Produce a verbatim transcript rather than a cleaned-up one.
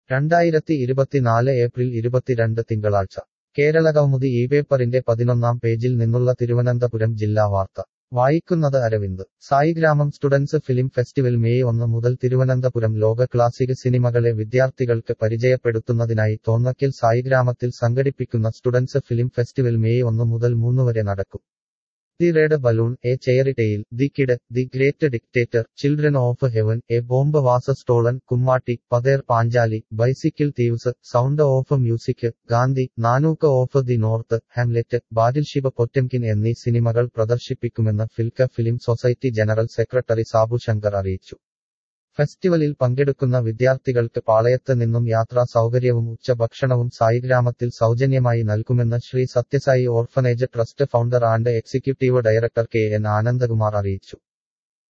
രണ്ടായിരത്തി ഇരുപത്തിനാല് ഏപ്രിൽ ഇരുപത്തിരണ്ട് തിങ്കളാഴ്ച കേരളകൗമുദി ഈ പേപ്പറിന്റെ പതിനൊന്നാം പേജിൽ നിന്നുള്ള തിരുവനന്തപുരം ജില്ലാ വാർത്ത വായിക്കുന്നത് Aravind Saigramam students film festival May ഒന്ന് മുതൽ തിരുവനന്തപുരം ലോക ക്ലാസിക് സിനിമകളെ വിദ്യാർത്ഥികൾക്ക് പരിചയപ്പെടുത്തുന്നതിനായി തോന്നയ്ക്കൽ സായിഗ്രാമത്തിൽ സംഘടിപ്പിക്കുന്ന സ്റ്റുഡൻസ് ഫിലിം ഫെസ്റ്റിവൽ മെയ് ഒന്ന് മുതൽ മൂന്ന് വരെ നടക്കും. The red balloon, a chairy tale, the kid, the great dictator, children of heaven, a bomb was stolen, Kummatty, Pather Panchali, bicycle thieves, sound of music, Gandhi, Nanook of the north, Hamlet, Battleship Potemkin എന്നീ സിനിമകൾ പ്രദർശിപ്പിക്കുമെന്ന് Filca film society general secretary Sabu Shankar അറിയിച്ചു. ഫെസ്റ്റിവലിൽ പങ്കെടുക്കുന്ന വിദ്യാർത്ഥികൾക്ക് പാളയത്ത് നിന്നും യാത്രാ സൗകര്യവും ഉച്ചഭക്ഷണവും സായിഗ്രാമത്തിൽ സൗജന്യമായി നൽകുമെന്ന് Shri Sathyasai orphanage trust founder and executive director K N Anandakumar അറിയിച്ചു.